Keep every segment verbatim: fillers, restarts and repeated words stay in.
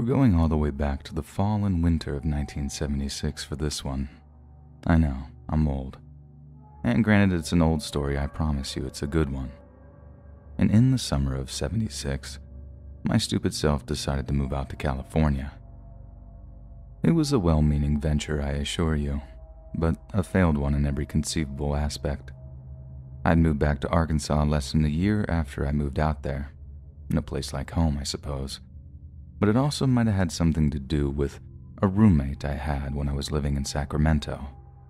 We're going all the way back to the fall and winter of nineteen seventy-six for this one. I know, I'm old. And granted, it's an old story, I promise you it's a good one. And in the summer of seventy-six, my stupid self decided to move out to California. It was a well-meaning venture, I assure you, but a failed one in every conceivable aspect. I'd moved back to Arkansas less than a year after I moved out there, in a place like home, I suppose. But it also might have had something to do with a roommate I had when I was living in Sacramento.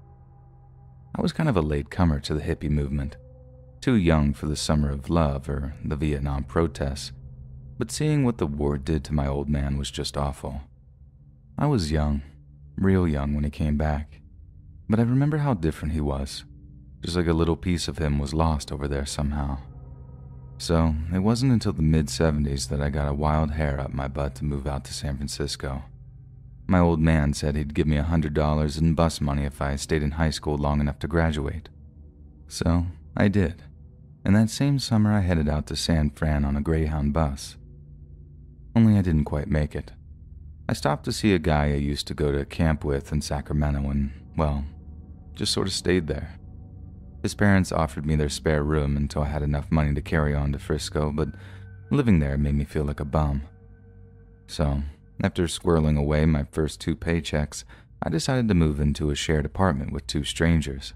I was kind of a latecomer to the hippie movement, too young for the summer of love or the Vietnam protests, but seeing what the war did to my old man was just awful. I was young, real young when he came back, but I remember how different he was, just like a little piece of him was lost over there somehow. So it wasn't until the mid-seventies that I got a wild hair up my butt to move out to San Francisco. My old man said he'd give me a hundred dollars in bus money if I stayed in high school long enough to graduate. So I did, and that same summer I headed out to San Fran on a Greyhound bus. Only I didn't quite make it. I stopped to see a guy I used to go to camp with in Sacramento and, well, just sort of stayed there. His parents offered me their spare room until I had enough money to carry on to Frisco, but living there made me feel like a bum. So, after squirreling away my first two paychecks, I decided to move into a shared apartment with two strangers.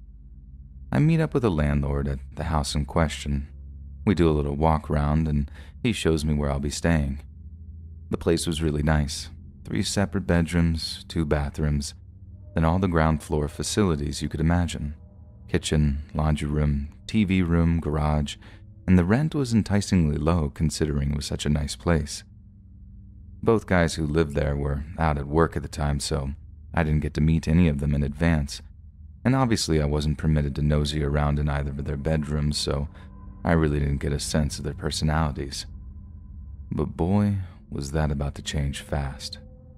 I meet up with the landlord at the house in question. We do a little walk around and he shows me where I'll be staying. The place was really nice. Three separate bedrooms, two bathrooms, then all the ground floor facilities you could imagine. Kitchen, laundry room, T V room, garage, and the rent was enticingly low considering it was such a nice place. Both guys who lived there were out at work at the time, so I didn't get to meet any of them in advance, and obviously I wasn't permitted to nosy around in either of their bedrooms, so I really didn't get a sense of their personalities. But boy, was that about to change fast.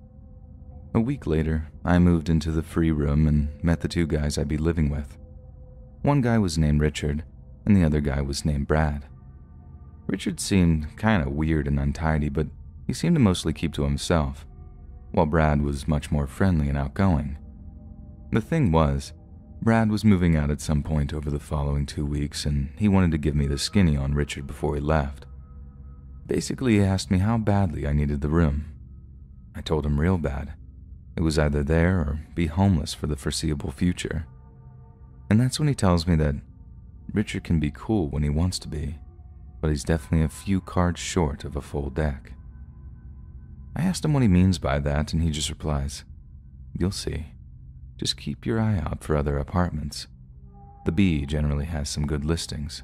A week later, I moved into the free room and met the two guys I'd be living with. One guy was named Richard, and the other guy was named Brad. Richard seemed kind of weird and untidy, but he seemed to mostly keep to himself, while Brad was much more friendly and outgoing. The thing was, Brad was moving out at some point over the following two weeks, and he wanted to give me the skinny on Richard before he left. Basically, he asked me how badly I needed the room. I told him real bad. It was either there or be homeless for the foreseeable future. And that's when he tells me that Richard can be cool when he wants to be, but he's definitely a few cards short of a full deck. I asked him what he means by that, and he just replies, "You'll see. Just keep your eye out for other apartments. The Bee generally has some good listings."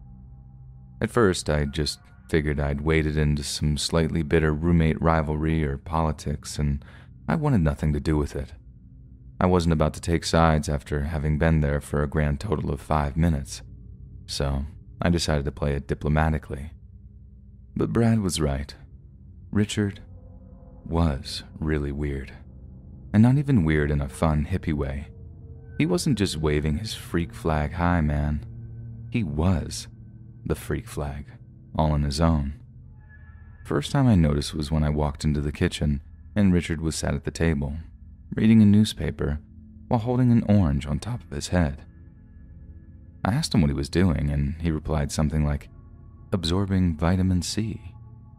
At first, I just figured I'd waded into some slightly bitter roommate rivalry or politics, and I wanted nothing to do with it. I wasn't about to take sides after having been there for a grand total of five minutes, so I decided to play it diplomatically. But Brad was right. Richard was really weird. And not even weird in a fun, hippie way. He wasn't just waving his freak flag high, man. He was the freak flag, all on his own. First time I noticed was when I walked into the kitchen and Richard was sat at the table, reading a newspaper while holding an orange on top of his head. I asked him what he was doing, and he replied something like, "Absorbing vitamin C."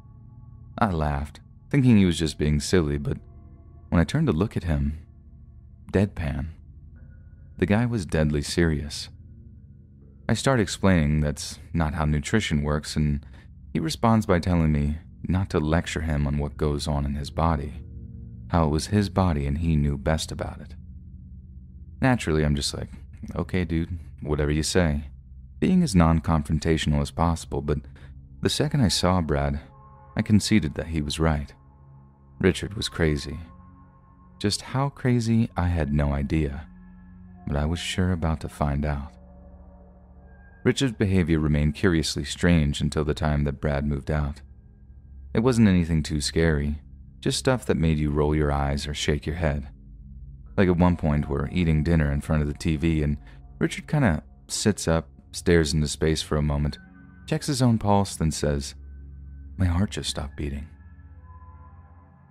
I laughed, thinking he was just being silly, but when I turned to look at him, deadpan. The guy was deadly serious. I start explaining that's not how nutrition works, and he responds by telling me not to lecture him on what goes on in his body, how it was his body and he knew best about it. Naturally, I'm just like, okay, dude, whatever you say, being as non-confrontational as possible, but the second I saw Brad, I conceded that he was right. Richard was crazy. Just how crazy, I had no idea, but I was sure about to find out. Richard's behavior remained curiously strange until the time that Brad moved out. It wasn't anything too scary, just stuff that made you roll your eyes or shake your head. Like at one point, we're eating dinner in front of the T V, and Richard kind of sits up, stares into space for a moment, checks his own pulse, then says, "My heart just stopped beating."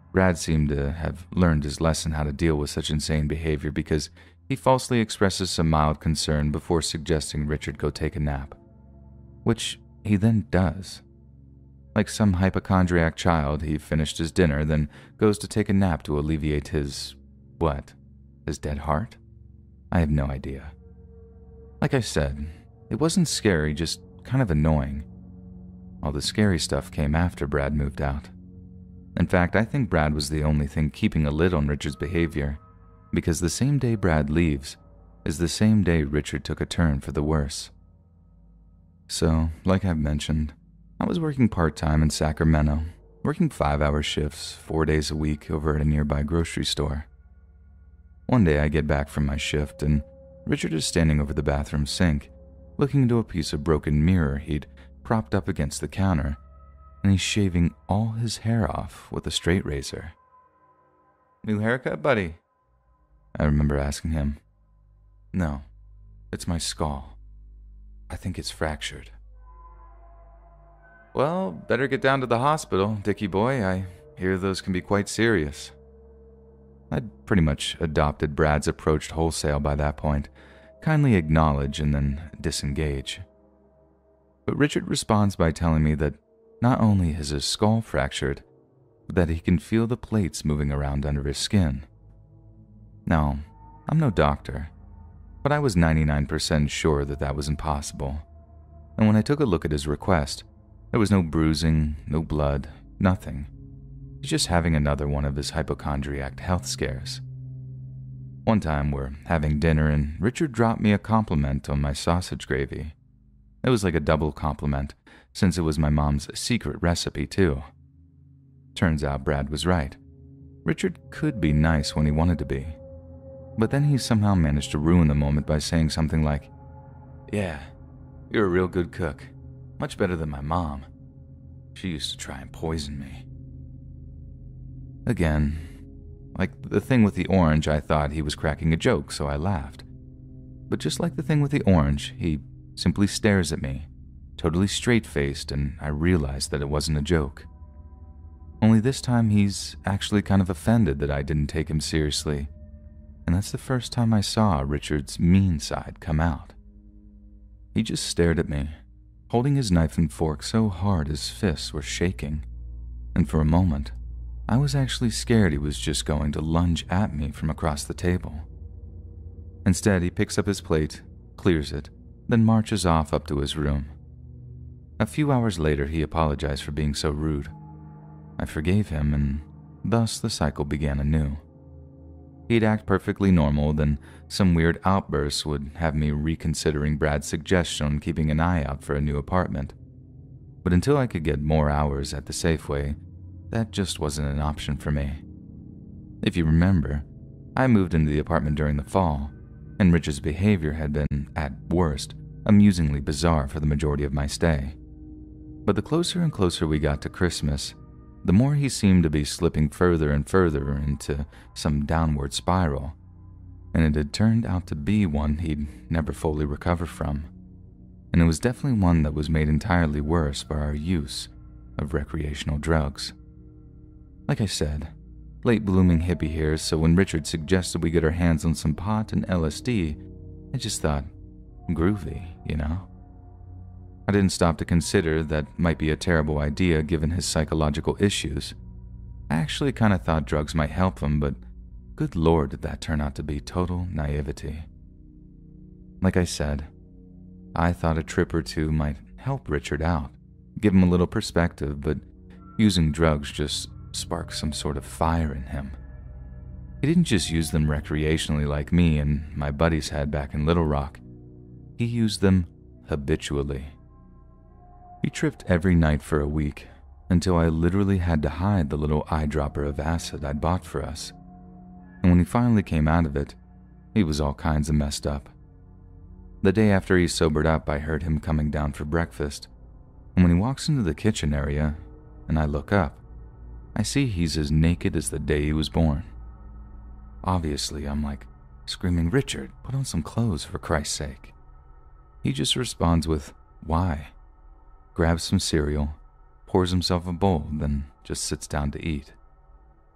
Brad seemed to have learned his lesson how to deal with such insane behavior because he falsely expresses some mild concern before suggesting Richard go take a nap, which he then does. Like some hypochondriac child, he finished his dinner, then goes to take a nap to alleviate his, what, his dead heart? I have no idea. Like I said, it wasn't scary, just kind of annoying. All the scary stuff came after Brad moved out. In fact, I think Brad was the only thing keeping a lid on Richard's behavior, because the same day Brad leaves is the same day Richard took a turn for the worse. So, like I've mentioned, I was working part-time in Sacramento, working five-hour shifts, four days a week over at a nearby grocery store. One day I get back from my shift and Richard is standing over the bathroom sink, looking into a piece of broken mirror he'd propped up against the counter, and he's shaving all his hair off with a straight razor. "New haircut, buddy?" I remember asking him. "No, it's my skull. I think it's fractured." "Well, better get down to the hospital, Dickie boy. I hear those can be quite serious." I'd pretty much adopted Brad's approach wholesale by that point, kindly acknowledge and then disengage. But Richard responds by telling me that not only is his skull fractured, but that he can feel the plates moving around under his skin. Now, I'm no doctor, but I was ninety-nine percent sure that that was impossible. And when I took a look at his request, there was no bruising, no blood, nothing. He's just having another one of his hypochondriac health scares. One time we're having dinner and Richard dropped me a compliment on my sausage gravy. It was like a double compliment, since it was my mom's secret recipe too. Turns out Brad was right. Richard could be nice when he wanted to be. But then he somehow managed to ruin the moment by saying something like, "Yeah, you're a real good cook. Much better than my mom. She used to try and poison me." Again, like the thing with the orange, I thought he was cracking a joke, so I laughed. But just like the thing with the orange, he simply stares at me, totally straight-faced, and I realized that it wasn't a joke. Only this time he's actually kind of offended that I didn't take him seriously, and that's the first time I saw Richard's mean side come out. He just stared at me, holding his knife and fork so hard his fists were shaking, and for a moment, I was actually scared he was just going to lunge at me from across the table. Instead, he picks up his plate, clears it, then marches off up to his room. A few hours later, he apologized for being so rude. I forgave him, and thus the cycle began anew. He'd act perfectly normal, then some weird outbursts would have me reconsidering Brad's suggestion on keeping an eye out for a new apartment. But until I could get more hours at the Safeway, that just wasn't an option for me. If you remember, I moved into the apartment during the fall, and Richard's behavior had been, at worst, amusingly bizarre for the majority of my stay. But the closer and closer we got to Christmas, the more he seemed to be slipping further and further into some downward spiral, and it had turned out to be one he'd never fully recover from. And it was definitely one that was made entirely worse by our use of recreational drugs. Like I said, late-blooming hippie here, so when Richard suggested we get our hands on some pot and L S D, I just thought, groovy, you know? I didn't stop to consider that might be a terrible idea given his psychological issues. I actually kind of thought drugs might help him, but good lord did that turn out to be total naivety. Like I said, I thought a trip or two might help Richard out, give him a little perspective, but using drugs just sparked some sort of fire in him. He didn't just use them recreationally like me and my buddies had back in Little Rock. He used them habitually. He tripped every night for a week, until I literally had to hide the little eyedropper of acid I'd bought for us. And when he finally came out of it, he was all kinds of messed up. The day after he sobered up, I heard him coming down for breakfast, and when he walks into the kitchen area, and I look up, I see he's as naked as the day he was born. Obviously, I'm like, screaming, "Richard, put on some clothes for Christ's sake." He just responds with, "Why?" Grabs some cereal, pours himself a bowl, then just sits down to eat.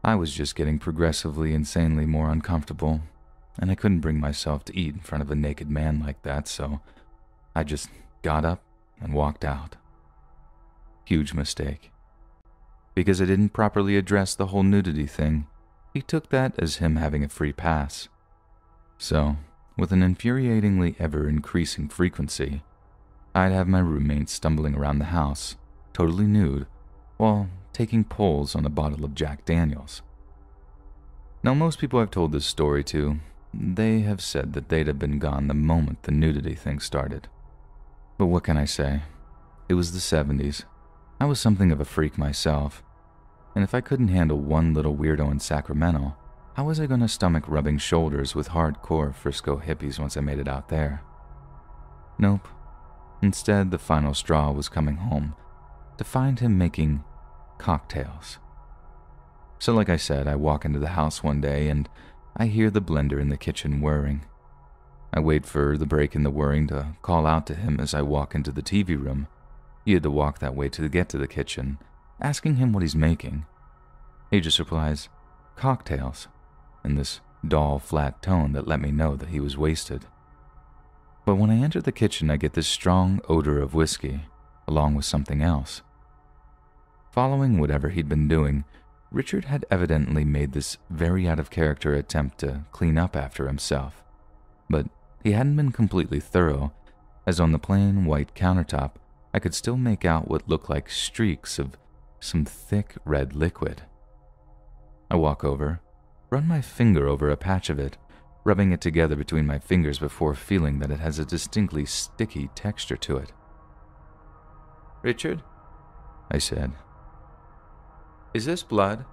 I was just getting progressively insanely more uncomfortable, and I couldn't bring myself to eat in front of a naked man like that, so I just got up and walked out. Huge mistake. Because I didn't properly address the whole nudity thing, he took that as him having a free pass. So, with an infuriatingly ever-increasing frequency, I'd have my roommate stumbling around the house, totally nude, while taking pulls on a bottle of Jack Daniels. Now, most people I've told this story to, they have said that they'd have been gone the moment the nudity thing started. But what can I say? It was the seventies. I was something of a freak myself, and if I couldn't handle one little weirdo in Sacramento, how was I going to stomach rubbing shoulders with hardcore Frisco hippies once I made it out there? Nope. Instead, the final straw was coming home to find him making cocktails. So like I said, I walk into the house one day and I hear the blender in the kitchen whirring. I wait for the break in the whirring to call out to him as I walk into the T V room. You had to walk that way to get to the kitchen, asking him what he's making. He just replies, "Cocktails," in this dull, flat tone that let me know that he was wasted. But when I enter the kitchen, I get this strong odor of whiskey, along with something else. Following whatever he'd been doing, Richard had evidently made this very out-of-character attempt to clean up after himself. But he hadn't been completely thorough, as on the plain white countertop, I could still make out what looked like streaks of some thick red liquid. I walk over, run my finger over a patch of it, rubbing it together between my fingers before feeling that it has a distinctly sticky texture to it. "Richard?" I said. "Is this blood?"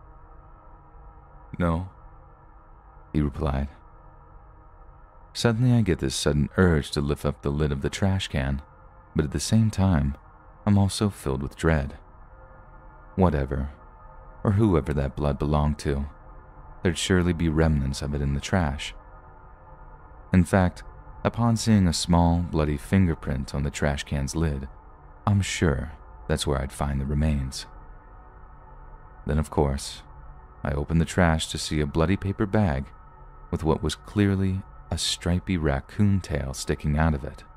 "No," he replied. Suddenly I get this sudden urge to lift up the lid of the trash can, but at the same time, I'm also filled with dread. Whatever, or whoever that blood belonged to, there'd surely be remnants of it in the trash. In fact, upon seeing a small, bloody fingerprint on the trash can's lid, I'm sure that's where I'd find the remains. Then, of course, I opened the trash to see a bloody paper bag with what was clearly a stripy raccoon tail sticking out of it.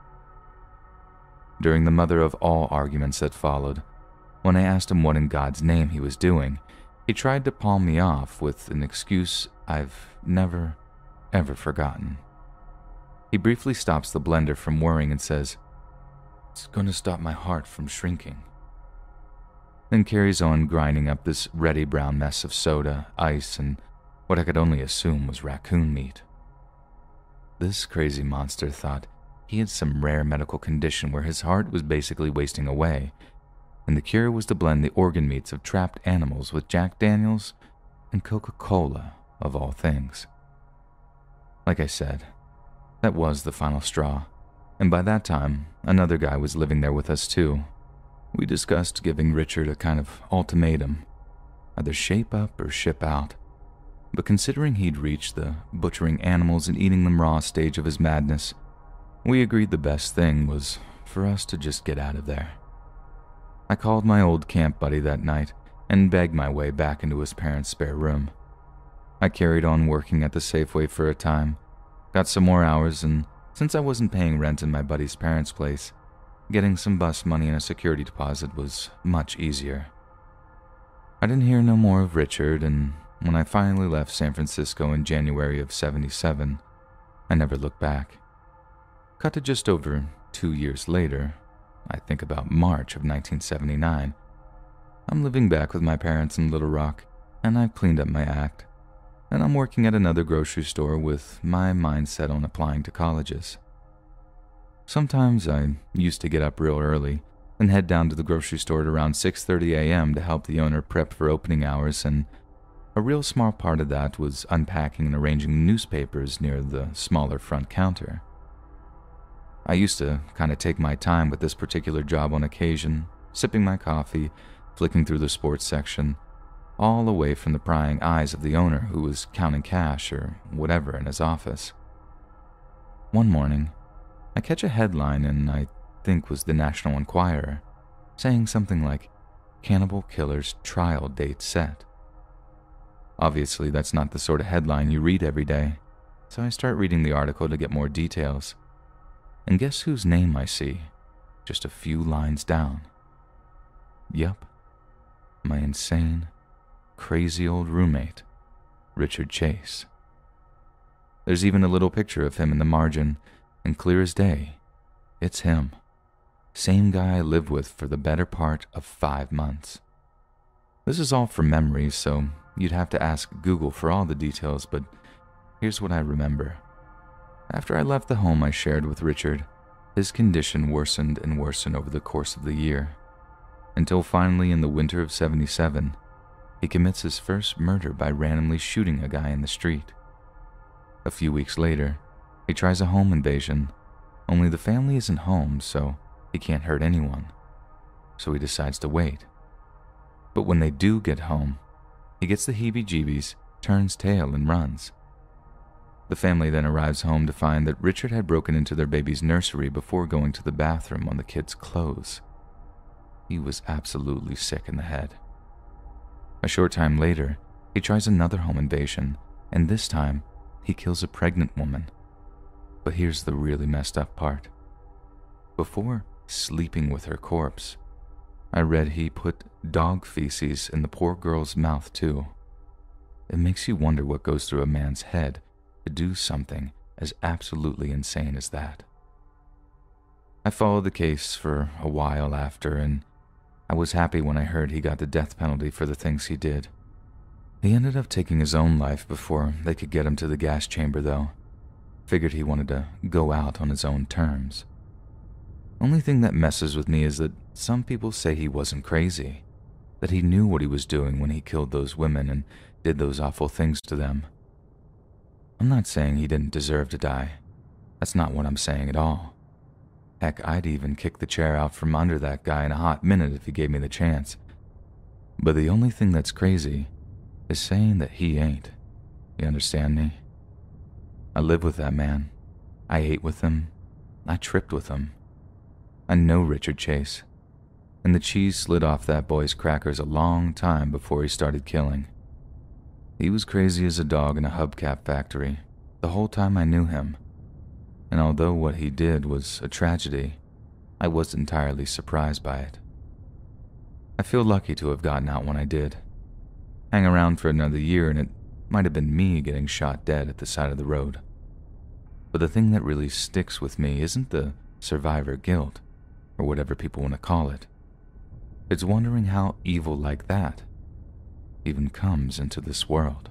During the mother of all arguments that followed, when I asked him what in God's name he was doing, he tried to palm me off with an excuse I've never, ever forgotten. He briefly stops the blender from whirring and says, "It's going to stop my heart from shrinking," then carries on grinding up this reddy brown mess of soda, ice, and what I could only assume was raccoon meat. This crazy monster thought he had some rare medical condition where his heart was basically wasting away, and the cure was to blend the organ meats of trapped animals with Jack Daniels and Coca-Cola, of all things. Like I said, that was the final straw, and by that time, another guy was living there with us too. We discussed giving Richard a kind of ultimatum, either shape up or ship out. But considering he'd reached the butchering animals and eating them raw stage of his madness, we agreed the best thing was for us to just get out of there. I called my old camp buddy that night and begged my way back into his parents' spare room. I carried on working at the Safeway for a time, got some more hours, and since I wasn't paying rent in my buddy's parents' place, getting some bus money and a security deposit was much easier. I didn't hear no more of Richard, and when I finally left San Francisco in January of seventy-seven, I never looked back. Cut to just over two years later, I think about March of nineteen seventy-nine, I'm living back with my parents in Little Rock, and I've cleaned up my act, and I'm working at another grocery store with my mind set on applying to colleges. Sometimes I used to get up real early and head down to the grocery store at around six thirty a.m. to help the owner prep for opening hours, and a real small part of that was unpacking and arranging newspapers near the smaller front counter. I used to kind of take my time with this particular job on occasion, sipping my coffee, flicking through the sports section, all away from the prying eyes of the owner who was counting cash or whatever in his office. One morning, I catch a headline in, I think was the National Enquirer, saying something like, "Cannibal Killer's Trial Date Set." Obviously, that's not the sort of headline you read every day, so I start reading the article to get more details. And guess whose name I see, just a few lines down? Yup, my insane, crazy old roommate, Richard Chase. There's even a little picture of him in the margin, and clear as day, it's him. Same guy I lived with for the better part of five months. This is all from memory, so you'd have to ask Google for all the details, but here's what I remember. After I left the home I shared with Richard, his condition worsened and worsened over the course of the year, until finally in the winter of seventy-seven, he commits his first murder by randomly shooting a guy in the street. A few weeks later, he tries a home invasion, only the family isn't home, so he can't hurt anyone. So he decides to wait. But when they do get home, he gets the heebie-jeebies, turns tail, and runs. The family then arrives home to find that Richard had broken into their baby's nursery before going to the bathroom on the kid's clothes. He was absolutely sick in the head. A short time later, he tries another home invasion, and this time, he kills a pregnant woman. But here's the really messed up part. Before sleeping with her corpse, I read he put dog feces in the poor girl's mouth too. It makes you wonder what goes through a man's head to do something as absolutely insane as that. I followed the case for a while after, and I was happy when I heard he got the death penalty for the things he did. He ended up taking his own life before they could get him to the gas chamber, though. Figured he wanted to go out on his own terms. Only thing that messes with me is that some people say he wasn't crazy, that he knew what he was doing when he killed those women and did those awful things to them. I'm not saying he didn't deserve to die. That's not what I'm saying at all. Heck, I'd even kick the chair out from under that guy in a hot minute if he gave me the chance. But the only thing that's crazy is saying that he ain't. You understand me? I live with that man. I ate with him. I tripped with him. I know Richard Chase. And the cheese slid off that boy's crackers a long time before he started killing. He was crazy as a dog in a hubcap factory the whole time I knew him. And although what he did was a tragedy, I was entirely surprised by it. I feel lucky to have gotten out when I did. Hang around for another year and it might have been me getting shot dead at the side of the road. But the thing that really sticks with me isn't the survivor guilt, or whatever people want to call it. It's wondering how evil like that even comes into this world.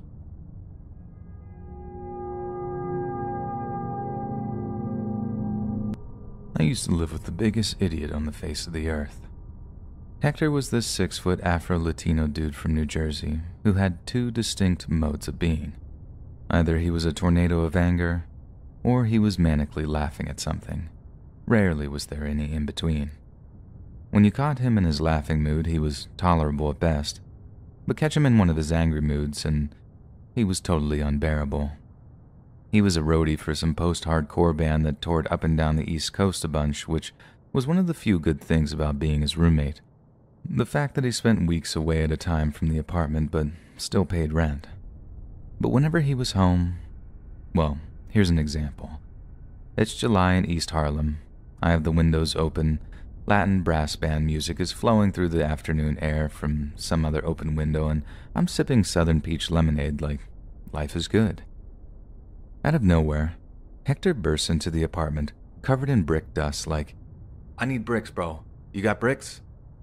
I used to live with the biggest idiot on the face of the earth. Hector was this six-foot Afro-Latino dude from New Jersey who had two distinct modes of being. Either he was a tornado of anger, or he was manically laughing at something. Rarely was there any in-between. When you caught him in his laughing mood, he was tolerable at best, but catch him in one of his angry moods and he was totally unbearable. He was a roadie for some post-hardcore band that toured up and down the East Coast a bunch, which was one of the few good things about being his roommate. The fact that he spent weeks away at a time from the apartment but still paid rent. But whenever he was home, well, here's an example. It's July in East Harlem. I have the windows open. Latin brass band music is flowing through the afternoon air from some other open window, and I'm sipping Southern Peach lemonade like life is good. Out of nowhere, Hector bursts into the apartment, covered in brick dust like, "I need bricks, bro. You got bricks?"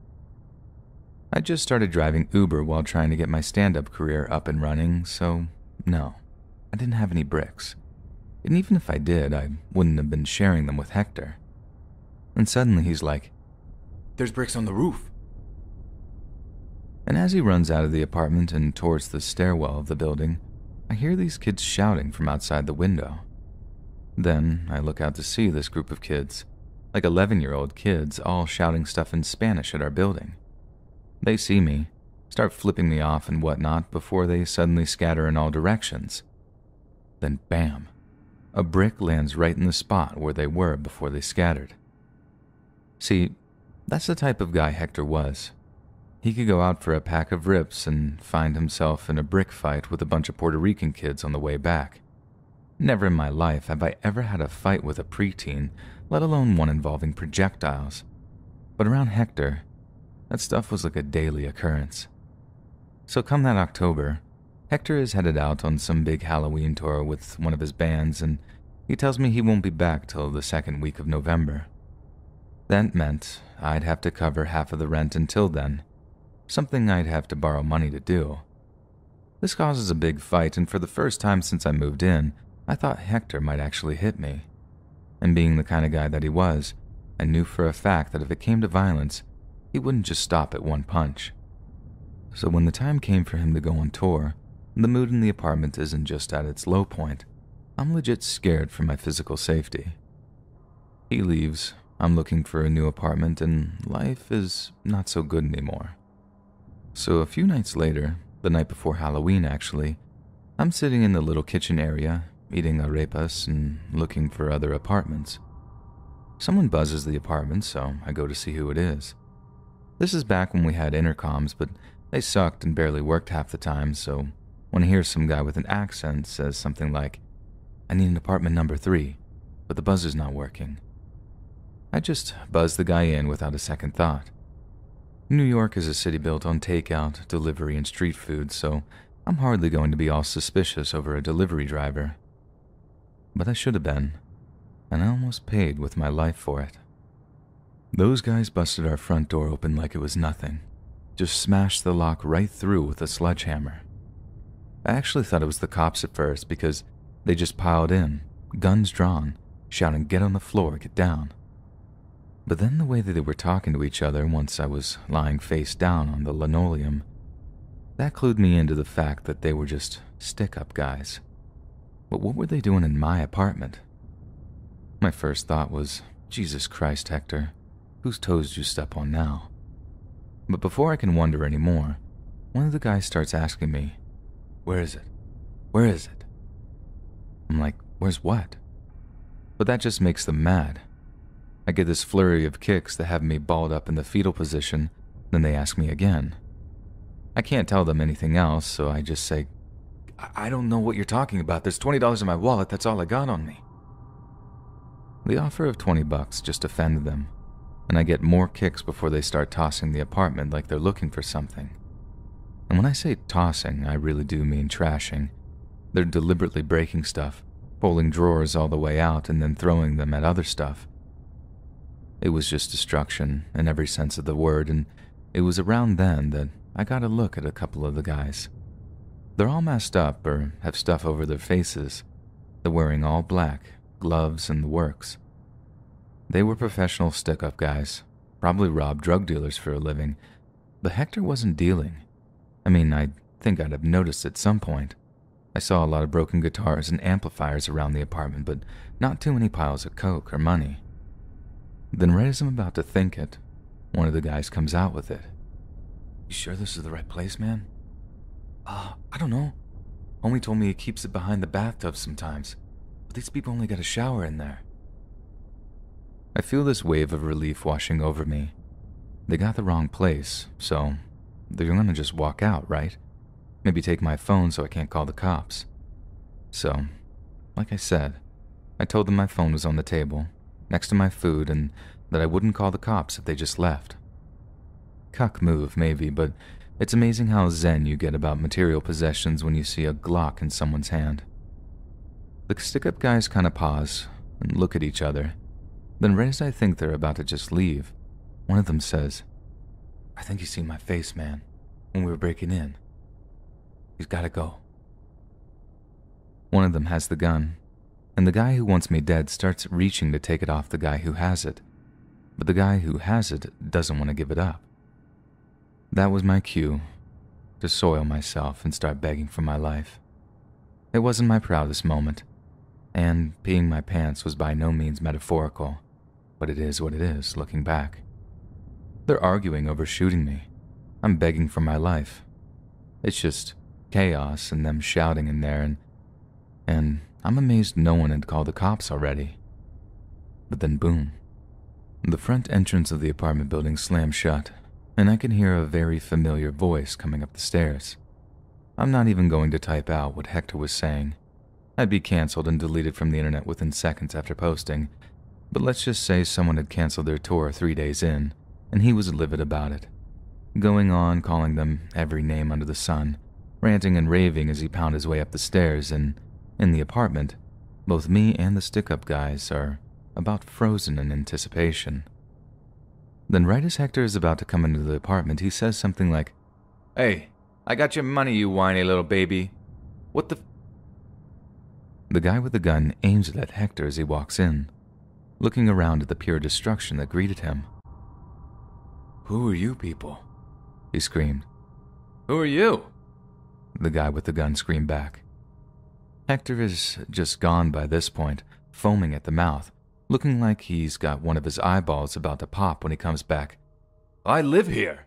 I just started driving Uber while trying to get my stand-up career up and running, so no, I didn't have any bricks. And even if I did, I wouldn't have been sharing them with Hector. And suddenly he's like, "There's bricks on the roof." And as he runs out of the apartment and towards the stairwell of the building, I hear these kids shouting from outside the window. Then I look out to see this group of kids, like eleven-year-old kids, all shouting stuff in Spanish at our building. They see me, start flipping me off and whatnot before they suddenly scatter in all directions. Then bam, a brick lands right in the spot where they were before they scattered. See, that's the type of guy Hector was. he could go out for a pack of rips and find himself in a brick fight with a bunch of Puerto Rican kids on the way back. Never in my life have I ever had a fight with a preteen, let alone one involving projectiles. But around Hector, that stuff was like a daily occurrence. So come that October, Hector is headed out on some big Halloween tour with one of his bands, and he tells me he won't be back till the second week of November. That meant I'd have to cover half of the rent until then, something I'd have to borrow money to do. This causes a big fight, and for the first time since I moved in, I thought Hector might actually hit me. And being the kind of guy that he was, I knew for a fact that if it came to violence, he wouldn't just stop at one punch. So when the time came for him to go on tour, the mood in the apartment isn't just at its low point. I'm legit scared for my physical safety. He leaves, I'm looking for a new apartment, and life is not so good anymore. So a few nights later, the night before Halloween actually, I'm sitting in the little kitchen area, eating arepas and looking for other apartments. Someone buzzes the apartment, so I go to see who it is. This is back when we had intercoms, but they sucked and barely worked half the time, so when I hear some guy with an accent says something like, "I need an apartment number three, but the buzzer's not working," I just buzz the guy in without a second thought. New York is a city built on takeout, delivery, and street food, so I'm hardly going to be all suspicious over a delivery driver. But I should have been, and I almost paid with my life for it. Those guys busted our front door open like it was nothing, just smashed the lock right through with a sledgehammer. I actually thought it was the cops at first because they just piled in, guns drawn, shouting, "Get on the floor, get down." But then the way that they were talking to each other once I was lying face down on the linoleum, that clued me into the fact that they were just stick-up guys. But what were they doing in my apartment? My first thought was, Jesus Christ, Hector, whose toes did you step on now? But before I can wonder anymore, one of the guys starts asking me, "Where is it? Where is it?" I'm like, "Where's what?" But that just makes them mad. I get this flurry of kicks that have me balled up in the fetal position, then they ask me again. I can't tell them anything else, so I just say, I, I don't know what you're talking about. There's twenty dollars in my wallet, that's all I got on me." The offer of twenty bucks just offended them, and I get more kicks before they start tossing the apartment like they're looking for something. And when I say tossing, I really do mean trashing. They're deliberately breaking stuff, pulling drawers all the way out and then throwing them at other stuff. It was just destruction in every sense of the word, and it was around then that I got a look at a couple of the guys. They're all messed up or have stuff over their faces. They're wearing all black, gloves and the works. They were professional stick-up guys, probably robbed drug dealers for a living, but Hector wasn't dealing. I mean, I think I'd have noticed at some point. I saw a lot of broken guitars and amplifiers around the apartment, but not too many piles of coke or money. Then right as I'm about to think it, one of the guys comes out with it. "You sure this is the right place, man?" Uh, I don't know. Homie told me he keeps it behind the bathtub sometimes, but these people only got a shower in there." I feel this wave of relief washing over me. They got the wrong place, so they're gonna just walk out, right? Maybe take my phone so I can't call the cops. So, like I said, I told them my phone was on the table, next to my food, and that I wouldn't call the cops if they just left. Cuck move, maybe, but it's amazing how zen you get about material possessions when you see a Glock in someone's hand. The stick-up guys kind of pause and look at each other. Then right as I think they're about to just leave, one of them says, "I think you seen my face, man, when we were breaking in. He's gotta go." One of them has the gun, and the guy who wants me dead starts reaching to take it off the guy who has it, but the guy who has it doesn't want to give it up. That was my cue to soil myself and start begging for my life. It wasn't my proudest moment, and peeing my pants was by no means metaphorical, but it is what it is looking back. They're arguing over shooting me. I'm begging for my life. It's just chaos and them shouting in there, and and I'm amazed no one had called the cops already. But then boom. The front entrance of the apartment building slammed shut, and I can hear a very familiar voice coming up the stairs. I'm not even going to type out what Hector was saying. I'd be canceled and deleted from the internet within seconds after posting, but let's just say someone had canceled their tour three days in, and he was livid about it, going on calling them every name under the sun, ranting and raving as he pounded his way up the stairs, and in the apartment, both me and the stick-up guys are about frozen in anticipation. Then right as Hector is about to come into the apartment, he says something like, "Hey, I got your money, you whiny little baby. What the f-" The guy with the gun aims it at Hector as he walks in, looking around at the pure destruction that greeted him. "Who are you people?" he screamed. "Who are you?" the guy with the gun screamed back. Hector is just gone by this point, foaming at the mouth, looking like he's got one of his eyeballs about to pop when he comes back. "I live here!"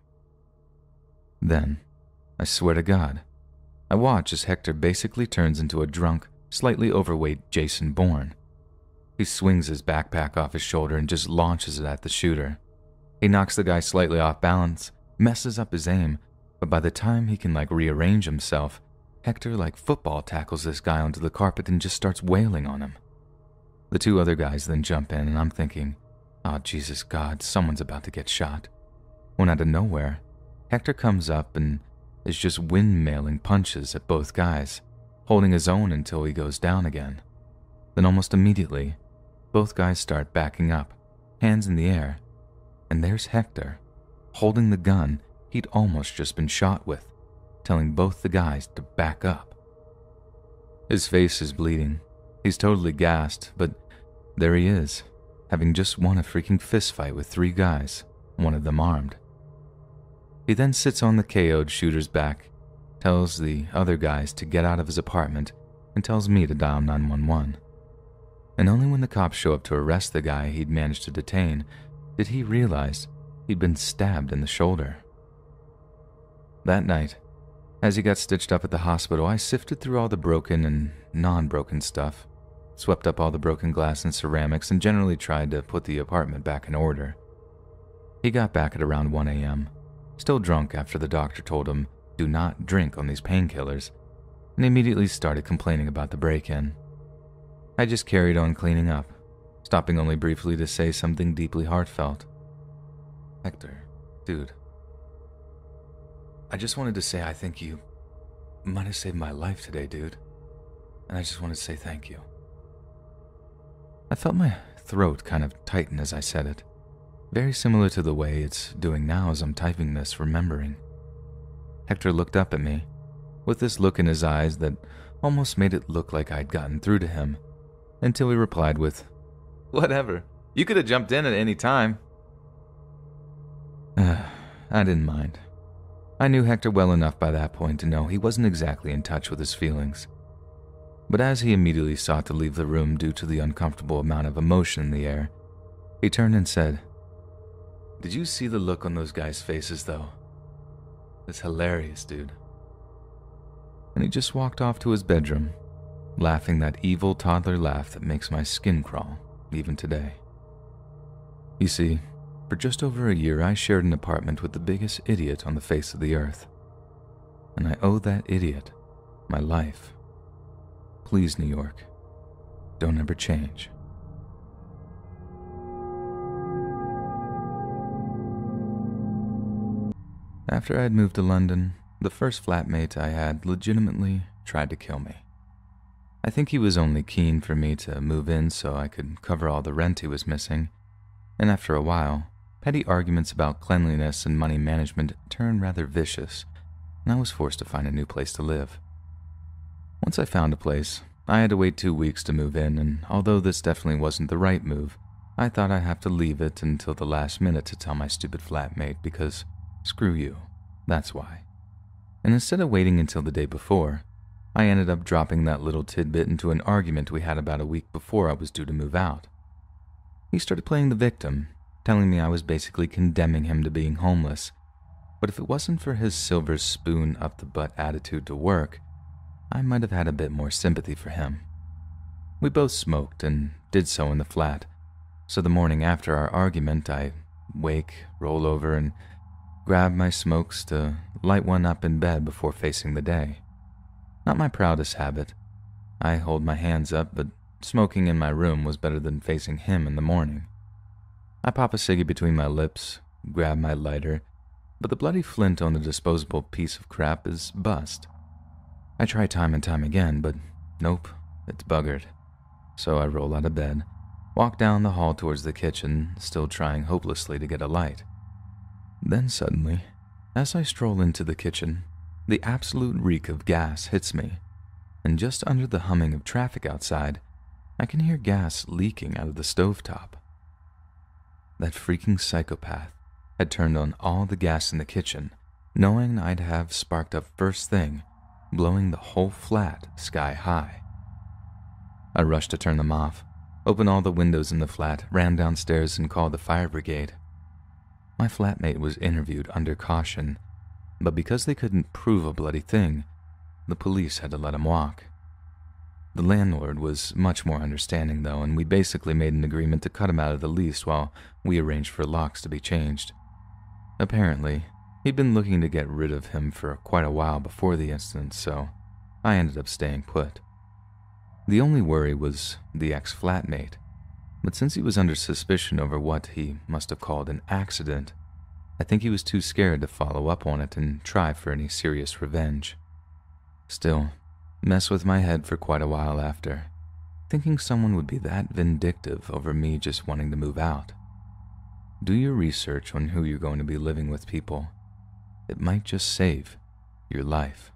Then, I swear to God, I watch as Hector basically turns into a drunk, slightly overweight Jason Bourne. He swings his backpack off his shoulder and just launches it at the shooter. He knocks the guy slightly off balance, messes up his aim, but by the time he can like rearrange himself, Hector like football tackles this guy onto the carpet and just starts wailing on him. The two other guys then jump in, and I'm thinking, oh Jesus God, someone's about to get shot. When out of nowhere, Hector comes up and is just windmailing punches at both guys, holding his own until he goes down again. Then almost immediately, both guys start backing up, hands in the air, and there's Hector, holding the gun he'd almost just been shot with, telling both the guys to back up. His face is bleeding. He's totally gassed, but there he is, having just won a freaking fistfight with three guys, one of them armed. He then sits on the K O'd shooter's back, tells the other guys to get out of his apartment, and tells me to dial nine one one. And only when the cops show up to arrest the guy he'd managed to detain did he realize he'd been stabbed in the shoulder. That night, as he got stitched up at the hospital, I sifted through all the broken and non-broken stuff, swept up all the broken glass and ceramics, and generally tried to put the apartment back in order. He got back at around one a.m., still drunk after the doctor told him, do not drink on these painkillers, and immediately started complaining about the break-in. I just carried on cleaning up, stopping only briefly to say something deeply heartfelt. Hector, dude, I just wanted to say I think you might have saved my life today, dude, and I just wanted to say thank you. I felt my throat kind of tighten as I said it, very similar to the way it's doing now as I'm typing this, remembering. Hector looked up at me, with this look in his eyes that almost made it look like I'd gotten through to him, until he replied with, "Whatever, you could have jumped in at any time." I didn't mind. I knew Hector well enough by that point to know he wasn't exactly in touch with his feelings. But as he immediately sought to leave the room due to the uncomfortable amount of emotion in the air, he turned and said, "Did you see the look on those guys' faces, though? It's hilarious, dude." And he just walked off to his bedroom, laughing that evil toddler laugh that makes my skin crawl, even today. You see, for just over a year I shared an apartment with the biggest idiot on the face of the earth. And I owe that idiot my life. Please, New York, don't ever change. After I had moved to London, the first flatmate I had legitimately tried to kill me. I think he was only keen for me to move in so I could cover all the rent he was missing, and after a while, petty arguments about cleanliness and money management turned rather vicious, and I was forced to find a new place to live. Once I found a place, I had to wait two weeks to move in, and although this definitely wasn't the right move, I thought I'd have to leave it until the last minute to tell my stupid flatmate because screw you, that's why. And instead of waiting until the day before, I ended up dropping that little tidbit into an argument we had about a week before I was due to move out. He started playing the victim, telling me I was basically condemning him to being homeless, but if it wasn't for his silver spoon up the butt attitude to work, I might have had a bit more sympathy for him. We both smoked and did so in the flat, so the morning after our argument I wake, roll over, and grabbed my smokes to light one up in bed before facing the day. Not my proudest habit. I hold my hands up, but smoking in my room was better than facing him in the morning. I pop a ciggy between my lips, grab my lighter, but the bloody flint on the disposable piece of crap is bust. I try time and time again, but nope, it's buggered. So I roll out of bed, walk down the hall towards the kitchen, still trying hopelessly to get a light. Then suddenly, as I stroll into the kitchen, the absolute reek of gas hits me, and just under the humming of traffic outside, I can hear gas leaking out of the stovetop. That freaking psychopath had turned on all the gas in the kitchen, knowing I'd have sparked up first thing, blowing the whole flat sky high. I rushed to turn them off, opened all the windows in the flat, ran downstairs and called the fire brigade. My flatmate was interviewed under caution, but because they couldn't prove a bloody thing, the police had to let him walk. The landlord was much more understanding though, and we basically made an agreement to cut him out of the lease while we arranged for locks to be changed. Apparently, he'd been looking to get rid of him for quite a while before the incident, so I ended up staying put. The only worry was the ex-flatmate, but since he was under suspicion over what he must have called an accident, I think he was too scared to follow up on it and try for any serious revenge. Still, messed with my head for quite a while after, thinking someone would be that vindictive over me just wanting to move out. Do your research on who you're going to be living with, people. It might just save your life.